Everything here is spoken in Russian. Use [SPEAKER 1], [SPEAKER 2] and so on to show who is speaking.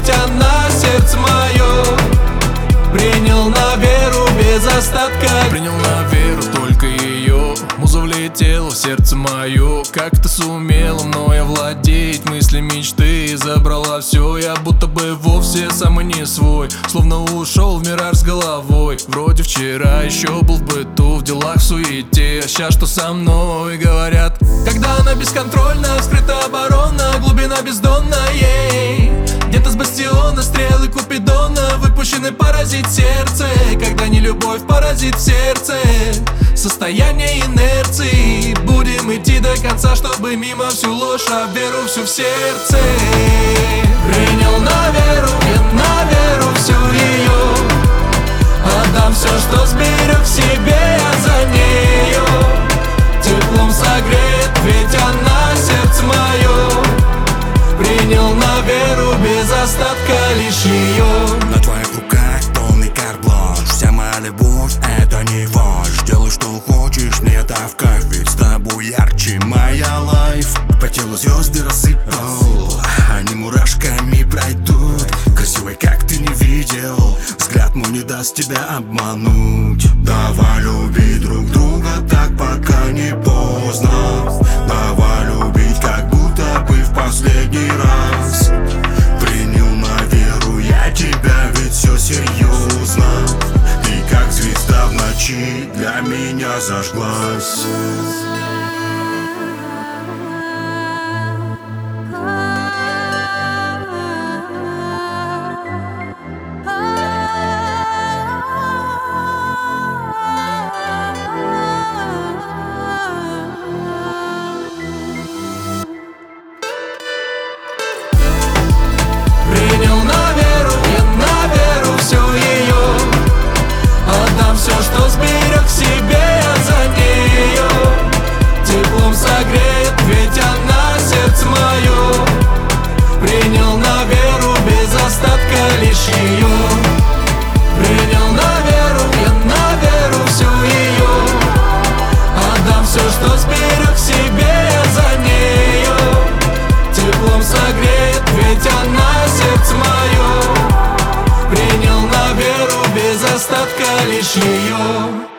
[SPEAKER 1] ведь она сердце мое. Принял на веру без остатка.
[SPEAKER 2] Принял на веру только ее. Муза влетела в сердце мое. Как ты сумела мною овладеть? Мысли, мечты забрала все. Я будто бы вовсе сам и не свой. Словно ушел в мираж с головой. Вроде вчера еще был в быту, в делах, в суете. А щас что со мной говорят?
[SPEAKER 1] Когда она бесконтрольна, вскрыта оборона, глубина бездонна ей. Где-то с бастиона стрелы Купидона выпущены поразить сердце. Когда не любовь поразит в сердце, состояние инерции. Будем идти до конца, чтобы мимо всю ложь, а веру всю в сердце. Принял на веру, я на веру всю ее. Отдам все, что сберег в себе я за нее. Теплом согрет, ведь она сердце мое. Принял на веру без остатка лишь ее.
[SPEAKER 3] На твоих руках полный карт-бланш. Вся моя любовь — это не фальшь. Делай что хочешь, мне это в кайф. Ведь с тобой ярче моя лайф. По телу звезды рассыпал, они мурашками пройдут. Красивой, как ты не видел, взгляд мой не даст тебя обмануть. Давай любить друг друга так, пока не поздно. Давай любить, как будто бы в последний раз. Принял на веру я тебя, ведь все серьезно. Ты как звезда в ночи для меня зажглась.
[SPEAKER 1] Принял на веру, я на веру всю ее. Отдам все, что сберег в себе я за нее. Теплом согреет, ведь она сердце мое. Принял на веру без остатка лишь ее. Принял на веру, я на веру всю ее. Отдам все, что сберег в себе я за нее. Теплом согреет, ведь она сердце мое. Принял на веру без остатка лишь ее.